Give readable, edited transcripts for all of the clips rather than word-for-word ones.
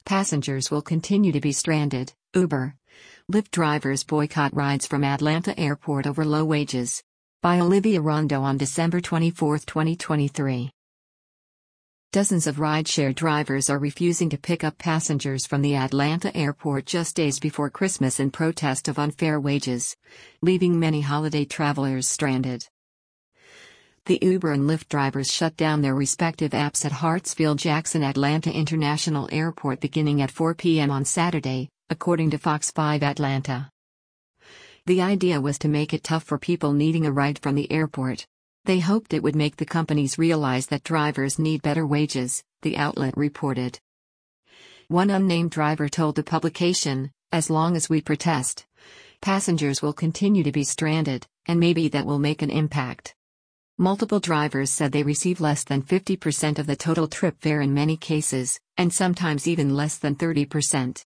Passengers will continue to be stranded. Uber. Lyft drivers boycott rides from Atlanta airport over low wages. By Olivia Rondo on December 24, 2023. Dozens of rideshare drivers are refusing to pick up passengers from the Atlanta airport just days before Christmas in protest of unfair wages, leaving many holiday travelers stranded. The Uber and Lyft drivers shut down their respective apps at Hartsfield-Jackson Atlanta International Airport beginning at 4 p.m. on Saturday, according to Fox 5 Atlanta. The idea was to make it tough for people needing a ride from the airport. They hoped it would make the companies realize that drivers need better wages, the outlet reported. One unnamed driver told the publication, "As long as we protest, passengers will continue to be stranded, and maybe that will make an impact." Multiple drivers said they receive less than 50% of the total trip fare in many cases, and sometimes even less than 30%.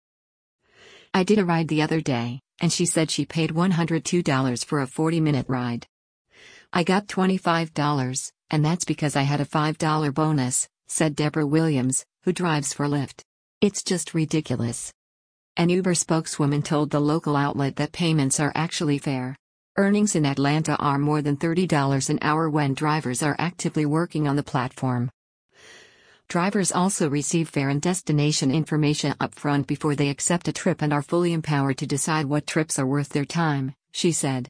"I did a ride the other day, and she said she paid $102 for a 40-minute ride. I got $25, and that's because I had a $5 bonus," said Deborah Williams, who drives for Lyft. "It's just ridiculous." An Uber spokeswoman told the local outlet that payments are actually fair. Earnings in Atlanta are more than $30 an hour when drivers are actively working on the platform. Drivers also receive fare and destination information upfront before they accept a trip and are fully empowered to decide what trips are worth their time, she said.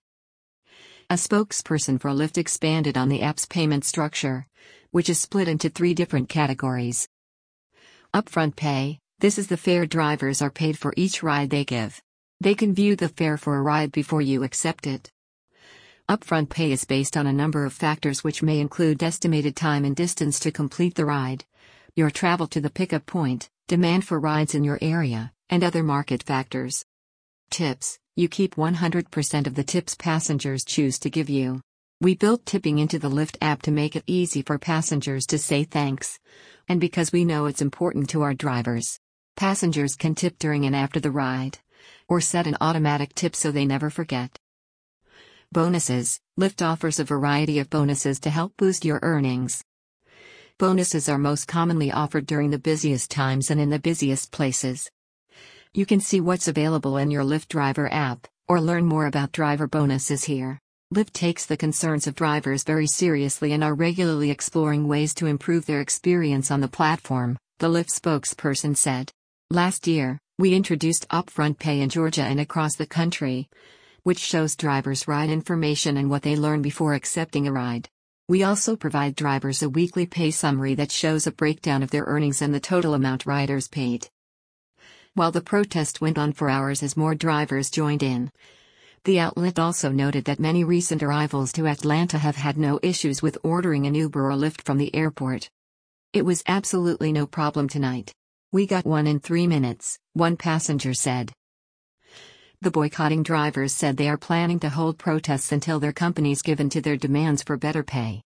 A spokesperson for Lyft expanded on the app's payment structure, which is split into 3 different categories. Upfront pay: this is the fare drivers are paid for each ride they give. They can view the fare for a ride before you accept it. Upfront pay is based on a number of factors which may include estimated time and distance to complete the ride, your travel to the pickup point, demand for rides in your area, and other market factors. Tips: you keep 100% of the tips passengers choose to give you. We built tipping into the Lyft app to make it easy for passengers to say thanks, and because we know it's important to our drivers. Passengers can tip during and after the ride, or set an automatic tip so they never forget. Bonuses: Lyft offers a variety of bonuses to help boost your earnings. Bonuses are most commonly offered during the busiest times and in the busiest places. You can see what's available in your Lyft driver app, or learn more about driver bonuses here. Lyft takes the concerns of drivers very seriously and are regularly exploring ways to improve their experience on the platform, the Lyft spokesperson said. Last year, we introduced upfront pay in Georgia and across the country, which shows drivers ride information and what they learn before accepting a ride. We also provide drivers a weekly pay summary that shows a breakdown of their earnings and the total amount riders paid. While the protest went on for hours as more drivers joined in, the outlet also noted that many recent arrivals to Atlanta have had no issues with ordering an Uber or Lyft from the airport. "It was absolutely no problem tonight. We got one in 3 minutes," one passenger said. The boycotting drivers said they are planning to hold protests until their companies give in to their demands for better pay.